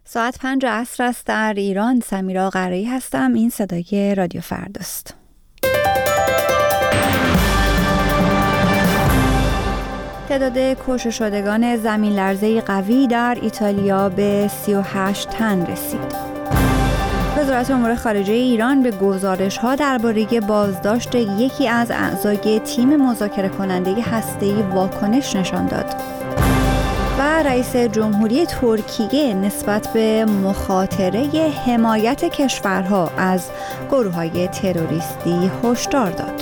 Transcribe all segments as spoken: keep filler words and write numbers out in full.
ساعت پنج عصر است در ایران. سمیرا قره‌ای هستم. این صدای رادیو فرداست. تعداد کشته شدگان زمین لرزه قوی در ایتالیا به سی و هشت تن رسید. وزارت امور خارجه ایران به گزارش‌ها درباره بازداشت یکی از اعضای تیم مذاکره کننده هسته‌ای واکنش نشان داد. و رئیس جمهوری ترکیه نسبت به مخاطره حمایت کشورها از گروه‌های تروریستی هشدار داد.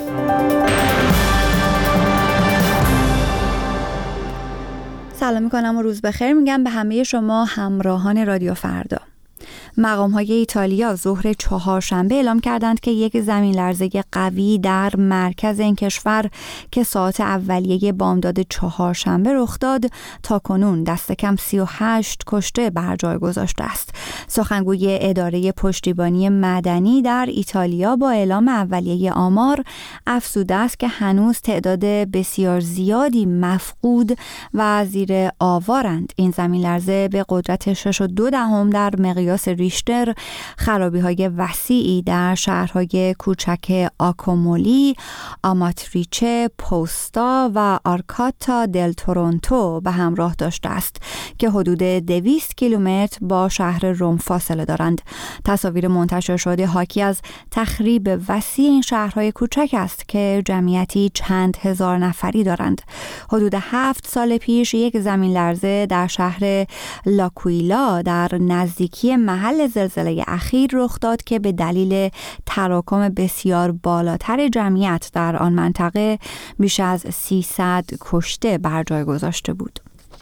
سلام می‌کنم و روز بخیر میگم به همه شما همراهان رادیو فردا. مقام‌های ایتالیا ظهر چهارشنبه اعلام کردند که یک زمین لرزه قوی در مرکز این کشور که ساعت اولیه بامداد چهارشنبه رخ داد تا کنون دست کم سی و هشت کشته بر جای گذاشته است. سخنگوی اداره پشتیبانی مدنی در ایتالیا با اعلام اولیه آمار افزوده است که هنوز تعداد بسیار زیادی مفقود و زیر آوارند. این زمین لرزه به قدرت شش و دو دهم در مقیاس ریشتر خرابی‌های وسیعی در شهرهای کوچک آکومولی، آماتریچه، پوستا و آرکاتا دل تورنتو به همراه داشته است که حدود دویست کیلومتر با شهر روم فاصله دارند. تصاویر منتشر شده حاکی از تخریب وسیع این شهرهای کوچک است که جمعیتی چند هزار نفری دارند. حدود هفت سال پیش یک زمین لرزه در شهر لاکویلا در نزدیکی محل زلزله اخیر رخ داد که به دلیل تراکم بسیار بالاتر جمعیت در آن منطقه بیش از سیصد کشته بر جای گذاشته بود.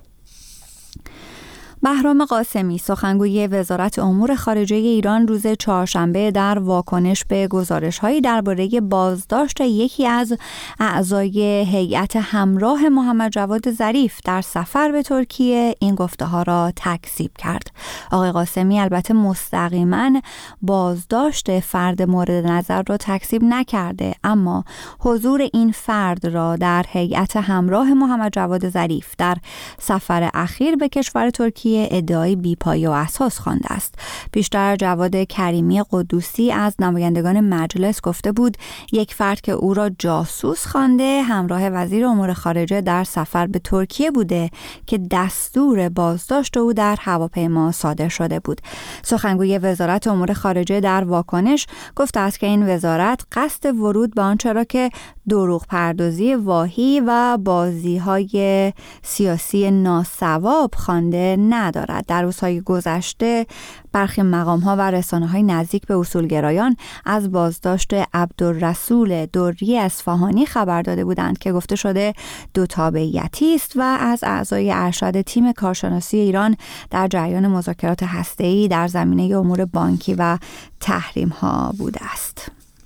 بهرام قاسمی سخنگوی وزارت امور خارجه ایران روز چهارشنبه در واکنش به گزارش‌هایی درباره بازداشت یکی از اعضای هیئت همراه محمد جواد ظریف در سفر به ترکیه این گفته‌ها را تکذیب کرد. آقای قاسمی البته مستقیما بازداشت فرد مورد نظر را تکذیب نکرده، اما حضور این فرد را در هیئت همراه محمد جواد ظریف در سفر اخیر به کشور ترکیه ادعای بی‌پایه و اساس خوانده است. پیشتر جواد کریمی قدوسی از نمایندگان مجلس گفته بود یک فرد که او را جاسوس خوانده همراه وزیر امور خارجه در سفر به ترکیه بوده که دستور بازداشت او در هواپیما صادر شده بود. سخنگوی وزارت امور خارجه در واکنش گفته است که این وزارت قصد ورود به آنچه را که دروغ پردازی واهی و بازی‌های سیاسی ناصواب خوانده ندارد. در روزهای گذشته برخی مقام‌ها و رسانه‌های نزدیک به اصولگرایان از بازداشت عبدالرسول دری اصفهانی خبر داده بودند که گفته شده دو تابعیتی است و از اعضای ارشد تیم کارشناسی ایران در جریان مذاکرات هسته‌ای در زمینه امور بانکی و تحریم‌ها بوده است.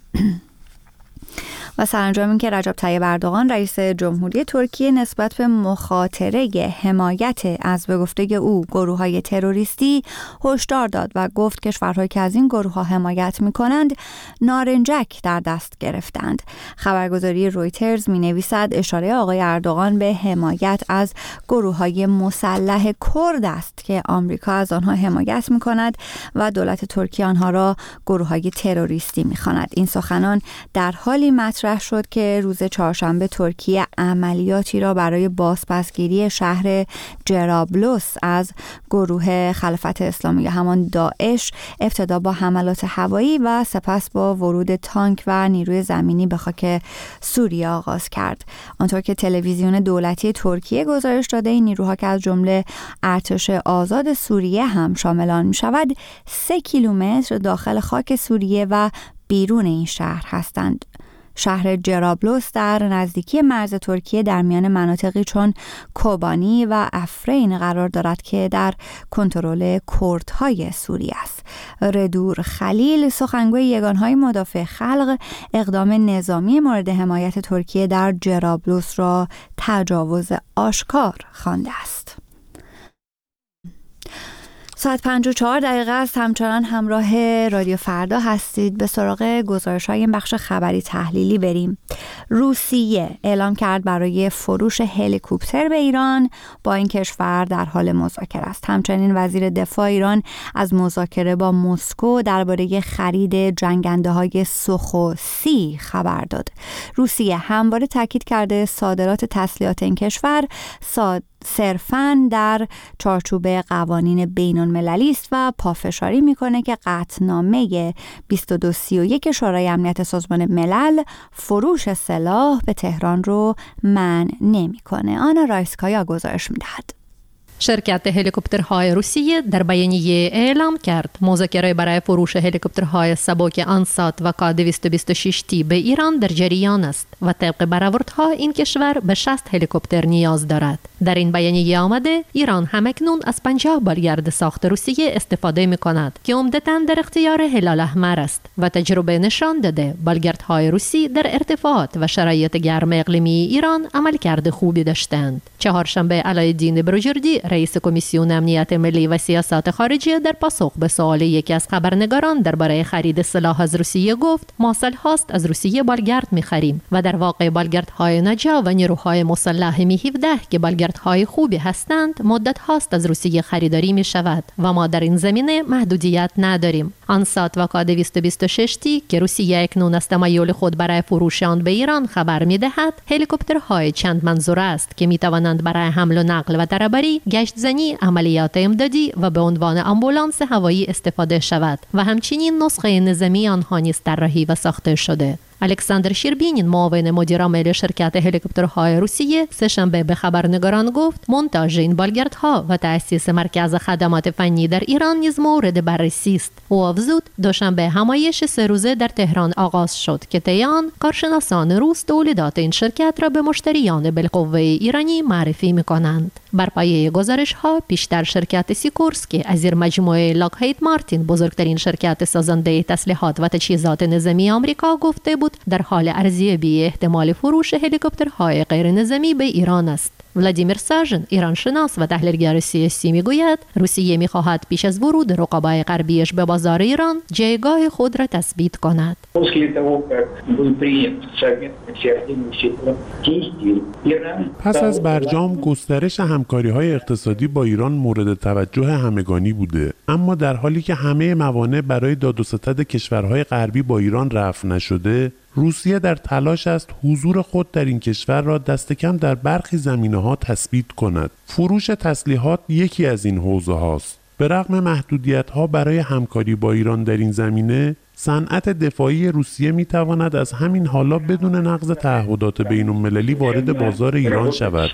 و سرانجام این که رجب طیب اردوغان رئیس جمهوری ترکیه نسبت به مخاطره حمایت از به گفته او گروه‌های تروریستی هشدار داد و گفت کشورهایی که از این گروه‌ها حمایت می‌کنند نارنجک در دست گرفتند. خبرگزاری رویترز می‌نویسد اشاره آقای اردوغان به حمایت از گروه‌های مسلح کرد است که آمریکا از آنها حمایت می‌کند و دولت ترکیه آنها را گروه‌های تروریستی می‌خواند. این سخنان در حالی مطرح شد که روز چهارشنبه ترکیه عملیاتی را برای بازپسگیری شهر جرابلس از گروه خلافت اسلامی همان داعش ابتدا با حملات هوایی و سپس با ورود تانک و نیروی زمینی به خاک سوریه آغاز کرد. آنطور که تلویزیون دولتی ترکیه گزارش داده این نیروها که از جمله ارتش آزاد سوریه هم شامل آن می‌شود سه کیلومتر داخل خاک سوریه و بیرون این شهر هستند. شهر جرابلس در نزدیکی مرز ترکیه در میان مناطقی چون کوبانی و افرین قرار دارد که در کنترل کردهای سوریه است. ردور خلیل سخنگوی یگانهای مدافع خلق اقدام نظامی مورد حمایت ترکیه در جرابلس را تجاوز آشکار خوانده است. هفت ساعت پنجاه و چهار دقیقه است. همچنان همراه رادیو فردا هستید. به سراغ گزارش های این بخش خبری تحلیلی بریم. روسیه اعلام کرد برای فروش هلیکوپتر به ایران با این کشور در حال مذاکره است. همچنین وزیر دفاع ایران از مذاکره با مسکو درباره خرید جنگنده های سوخو سی خبر داد. روسیه همواره تاکید کرده صادرات تسلیحات این کشور صاد صرفاً در چارچوب قوانین بین‌المللی است و پافشاری میکنه که قطعنامه بیست و دو سی و یک شورای امنیت سازمان ملل فروش سلاح به تهران رو منع نمیکنه. آنا رایسکایا گزارش میدهد. شرکت هلیکوپترهای روسیه در بیانیه اعلام کرد مذاکره برای فروش هلیکوپترهای سبک آنسات و کا دویست و بیست و شش تی به ایران در جریان است و طبق برآوردها این کشور به شصت هلیکوپتر نیاز دارد. در این بیانیه آمده ایران همکنون از پنجاه بالگرد ساخت روسیه استفاده می کند که عمدتاً در اختیار هلال احمر است و تجربه نشان داده بالگردهای روسی در ارتفاعات و شرایط گرم اقلیمی ایران عملکرد خوبی داشتند. چهارشنبه علایالدین بروجردی رئیس کمیسیون امنیت ملی و سیاست خارجی در پاسخ به سوال یکی از خبرنگاران درباره خرید سلاح از روسیه گفت ما سالهاست از روسیه بالگرد می‌خریم و در واقع بالگردهای نجا و نیروهای مسلح می هفده که بالگردهای خوبی هستند مدت هاست از روسیه خریداری می شود و ما در این زمینه محدودیت نداریم. آنسات و کا دویست و بیست و شش تی که روسیه اکنون از تمایل خود برای فروش آن به ایران خبر می دهد هلیکوپترهای چند منظوره است که می توانند برای حمل و نقل و دربری، گشت زنی، عملیات امدادی و به عنوان آمبولانس هوایی استفاده شود و همچنین نسخه نظامی آنها نیز طراحی و ساخته شده. الکساندر شیربینین معاون مدیر عامل شرکت هلیکوپترهای روسیه سه‌شنبه به خبرنگاران گفت مونتاژ این بالگردها و تأسیس مرکز خدمات فنی در ایران نیز مورد بررسی است. او افزود دوشنبه همایش سه روزه در تهران آغاز شد که طی آن کارشناسان روس تولیدات این شرکت را به مشتریان بالقوه ایرانی معرفی می‌کنند. بر پایه گزارش‌ها پیشتر شرکت سیکورسکی از زیر مجموعه لاکهید مارتین بزرگترین شرکت سازنده تسلیحات و تجهیزات نظامی آمریکا گفته بود در حال ارزیابی احتمال فروش هلیکوپترهای غیر نظامی به ایران است. ولادیمیر ساژن ایرانشناس و تحلیلگر سیاسی میگوید روسیه میخواهد پیش از ورود رقبای غربیش به بازار ایران جایگاه خود را تثبیت کند. پس از برجام گسترش همکاری‌های اقتصادی با ایران مورد توجه همگانی بوده، اما در حالی که همه موانع برای داد و ستد کشورهای غربی با ایران رفع نشده، روسیه در تلاش است حضور خود در این کشور را دست کم در برخی زمینه‌ها تثبیت کند. فروش تسلیحات یکی از این حوزه هاست. به رغم محدودیت‌ها برای همکاری با ایران در این زمینه، صنعت دفاعی روسیه می‌تواند از همین حالا بدون نقض تعهدات بین‌المللی وارد بازار ایران شود.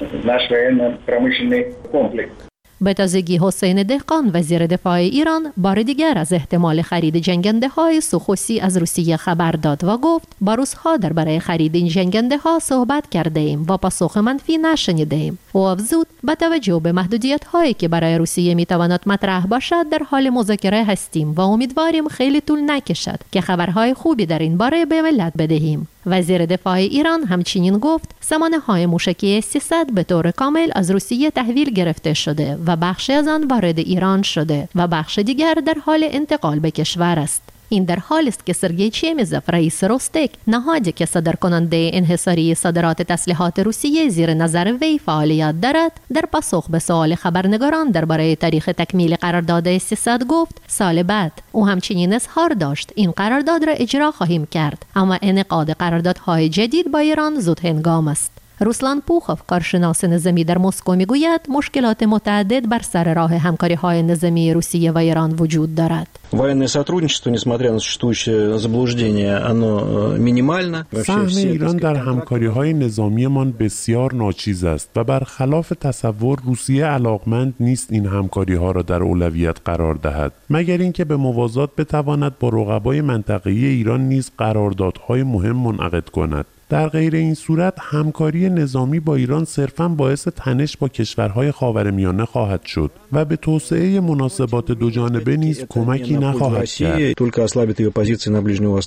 به تازگی حسین دهقان وزیر دفاع ایران بار دیگر از احتمال خرید جنگنده های سوخوسی از روسیه خبر داد و گفت با روس‌ها درباره خرید این جنگنده ها صحبت کرده ایم و پاسخ منفی نشنیده ایم. او افزود با توجه به محدودیت هایی که برای روسیه می تواند مطرح باشد در حال مذاکره هستیم و امیدواریم خیلی طول نکشد که خبرهای خوبی در این باره به ملت بدهیم. وزیر دفاع ایران همچنین گفت سامانه‌های موشکی اس سیصد به طور کامل از روسیه تحویل گرفته شده و بخشی از آن وارد ایران شده و بخش دیگر در حال انتقال به کشور است. این در حالی است که سرگئی چمیزوف رئیس روستک نهادی که صادرکننده انحصاری صادرات تسلیحات روسیه زیر نظر وی فعالیت دارد در پاسخ به سوال خبرنگاران درباره تاریخ تکمیل قرارداد اس سیصد گفت سال بعد. او همچنین اظهار داشت این قرارداد را اجرا خواهیم کرد اما انعقاد قراردادهای جدید با ایران زود هنگام است. روسلان پوخوف کارشناس نظامی در مسکو میگوید مشکلات متعدد بر سر راه همکاری‌های نظامی روسیه و ایران وجود دارد. Военное сотрудничество, несмотря на существующее заблуждение, оно минимально. سهم ایران در همکاری‌های نظامیمان بسیار ناچیز است و برخلاف تصور روسیه علاقمند نیست این همکاری‌ها را در اولویت قرار دهد، مگر اینکه به موازات بتواند با رقبای منطقه‌ای ایران نیز قراردادهای مهم منعقد کند. در غیر این صورت همکاری نظامی با ایران صرفاً باعث تنش با کشورهای خاورمیانه خواهد شد و به توسعه مناسبات دوجانبه نیز کمکی نخواهد کرد.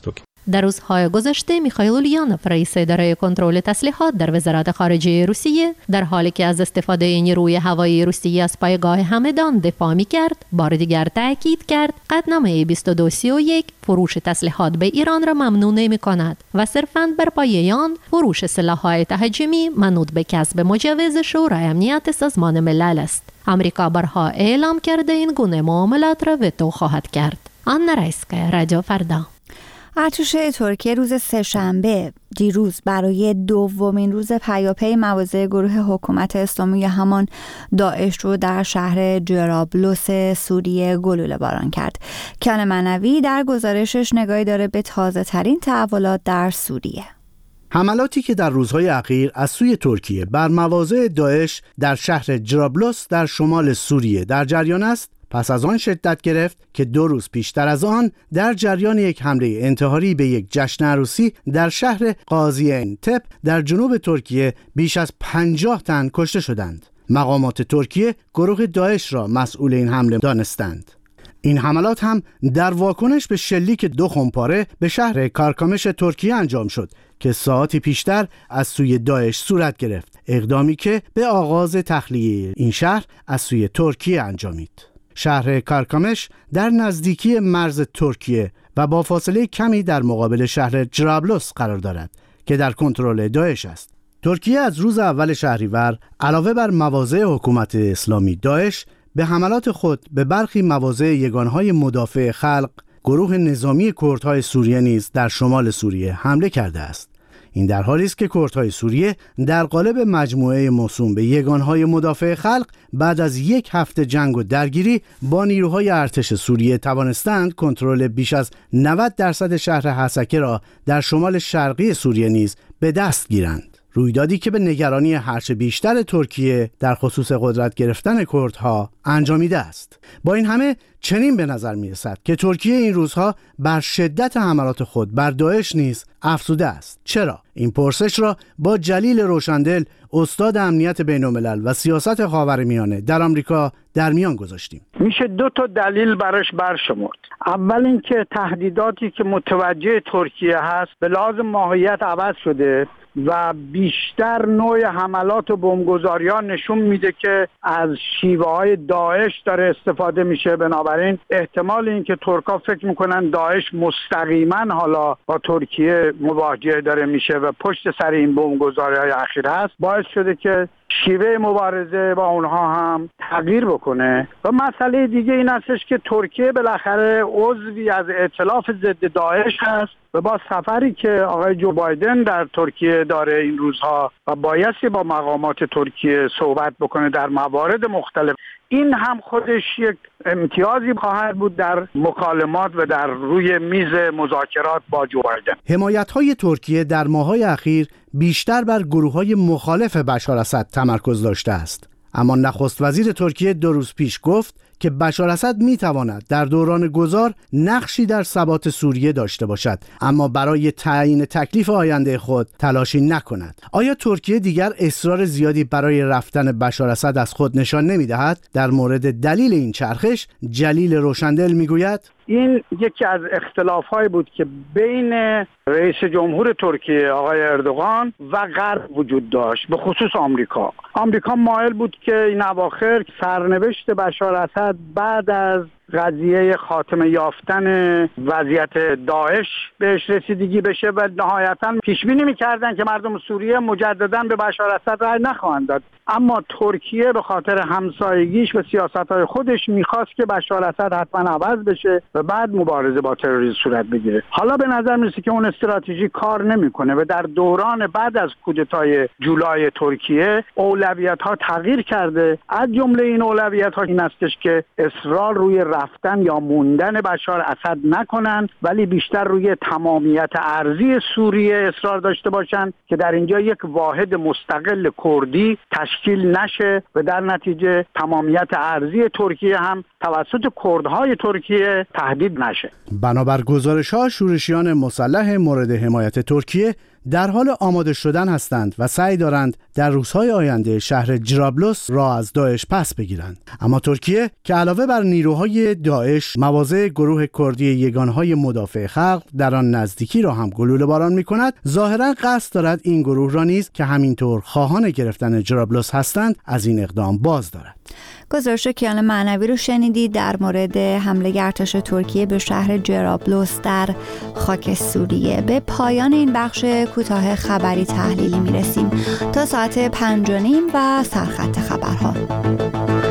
در روزهای گذشته میخائیل اولیانوف رئیس اداره کنترل تسلیحات در وزارت خارجه روسیه در حالی که از استفاده نیروی هوایی روسیه از پایگاه همدان دفاع میکرد، بار دیگر تاکید کرد قطعنامه بیست و دو سی و یک فروش تسلیحات به ایران را ممنوع نمی‌کند و صرفاً بر پایه آن فروش سلاح‌های تهاجمی منوط به کسب مجوز شورای امنیت سازمان ملل است. آمریکا بارها اعلام کرده این گونه معاملات را وتو خواهد کرد. آنا رایسکا، رادیو فردا. ارتش ترکیه روز سه‌شنبه دیروز برای دومین روز پیاپی مواضع گروه حکومت اسلامی همان داعش رو در شهر جرابلس سوریه گلوله باران کرد. کیان منوی در گزارشش نگاهی داره به تازه ترین تحولات در سوریه. حملاتی که در روزهای اخیر از سوی ترکیه بر مواضع داعش در شهر جرابلس در شمال سوریه در جریان است، پس از آن شدت گرفت که دو روز پیشتر از آن در جریان یک حمله انتحاری به یک جشن عروسی در شهر قازیانتپ در جنوب ترکیه بیش از پنجاه تن کشته شدند. مقامات ترکیه گروه داعش را مسئول این حمله دانستند. این حملات هم در واکنش به شلیک دو خمپاره به شهر کارکامش ترکیه انجام شد که ساعتی پیشتر از سوی داعش صورت گرفت، اقدامی که به آغاز تخلیه این شهر از سوی ترکیه انجامید. شهر کارکامش در نزدیکی مرز ترکیه و با فاصله کمی در مقابل شهر جرابلس قرار دارد که در کنترل داعش است. ترکیه از روز اول شهریور علاوه بر مواضع حکومت اسلامی داعش به حملات خود به برخی مواضع یگانهای مدافع خلق گروه نظامی کردهای سوریه نیز در شمال سوریه حمله کرده است. این در حالی است که کردهای سوریه در قالب مجموعه موسوم به یگانهای مدافع خلق بعد از یک هفته جنگ و درگیری با نیروهای ارتش سوریه توانستند کنترل بیش از نود درصد شهر حسکه را در شمال شرقی سوریه نیز به دست گیرند. رویدادی که به نگرانی هرچه بیشتر ترکیه در خصوص قدرت گرفتن کردها انجامیده است. با این همه چنین به نظر می رسد که ترکیه این روزها بر شدت حملات خود بر داعش نیز افزوده است. چرا؟ این پرسش را با جلیل روشندل، استاد امنیت بین‌الملل و سیاست خاورمیانه در آمریکا در میان گذاشتیم. میشه دو تا دلیل براش برشمرد. اول اینکه تهدیداتی که متوجه ترکیه هست به لحاظ ماهیت عوض شده و بیشتر نوع حملات و بمبگذاری‌ها نشون میده که از شیوه‌های داعش داره استفاده میشه. بنابراین احتمال اینکه ترکا فکر میکنن داعش مستقیما حالا با ترکیه مواجه داره میشه و پشت سر این بمبگذاری‌های اخیر هست باعث شده که شیوه مبارزه با اونها هم تغییر بکنه. و مسئله دیگه این هستش که ترکیه بالاخره عضوی از ائتلاف ضد داعش هست و با سفری که آقای جو بایدن در ترکیه داره این روزها و بایستی با مقامات ترکیه صحبت بکنه در موارد مختلف، این هم خودش یک امتیازی خواهد بود در مکالمات و در روی میز مذاکرات با جو بایدن. حمایت‌های ترکیه در ماه‌های اخیر بیشتر بر گروه‌های مخالف بشار اسد تمرکز داشته است. اما نخست وزیر ترکیه دو روز پیش گفت که بشار اسد میتواند در دوران گذار نقشی در ثبات سوریه داشته باشد، اما برای تعیین تکلیف آینده خود تلاشی نکند. آیا ترکیه دیگر اصرار زیادی برای رفتن بشار اسد از خود نشان نمیدهد؟ در مورد دلیل این چرخش جلیل روشندل میگوید این یکی از اختلاف‌هایی بود که بین رئیس جمهور ترکیه آقای اردوغان و غرب وجود داشت، به خصوص آمریکا. آمریکا مایل بود که این اواخر سرنوشت بشار اسد بعد از قضیه خاتمه یافتن وضعیت داعش بهش رسیدگی بشه و نهایتاً پیش بینی می‌کردن که مردم سوریه مجدداً به بشار اسد رأی نخواهند داد. اما ترکیه به خاطر همسایگیش و سیاست‌های خودش می‌خواست که بشار اسد حتما عوض بشه و بعد مبارزه با تروریسم صورت بگیره. حالا به نظر میرسه که اون استراتژی کار نمی‌کنه و در دوران بعد از کودتای جولای ترکیه اولویت‌ها تغییر کرده. از جمله این اولویت‌ها این استش که اصرار روی رفتن یا موندن بشار اسد نکنن، ولی بیشتر روی تمامیت ارضی سوریه اصرار داشته باشن که در اینجا یک واحد مستقل کردی تشکیل نشه و در نتیجه تمامیت ارضی ترکیه هم توسط کردهای ترکیه تهدید نشه. بنابر گزارش‌ها شورشیان مسلح مورد حمایت ترکیه در حال آماده شدن هستند و سعی دارند در روزهای آینده شهر جرابلس را از داعش پس بگیرند. اما ترکیه که علاوه بر نیروهای داعش مواضع گروه کردی یگانهای مدافع خلق در آن نزدیکی را هم گلوله باران می‌کند، ظاهراً قصد دارد این گروه را نیز که همینطور خواهان گرفتن جرابلس هستند از این اقدام باز دارد. گزارش کیان معنوی رو شنیدید در مورد حمله ارتش ترکیه به شهر جرابلس در خاک سوریه. به پایان این بخش کوتاه خبری تحلیلی میرسیم تا ساعت پنج و نیم و سرخط خبرها.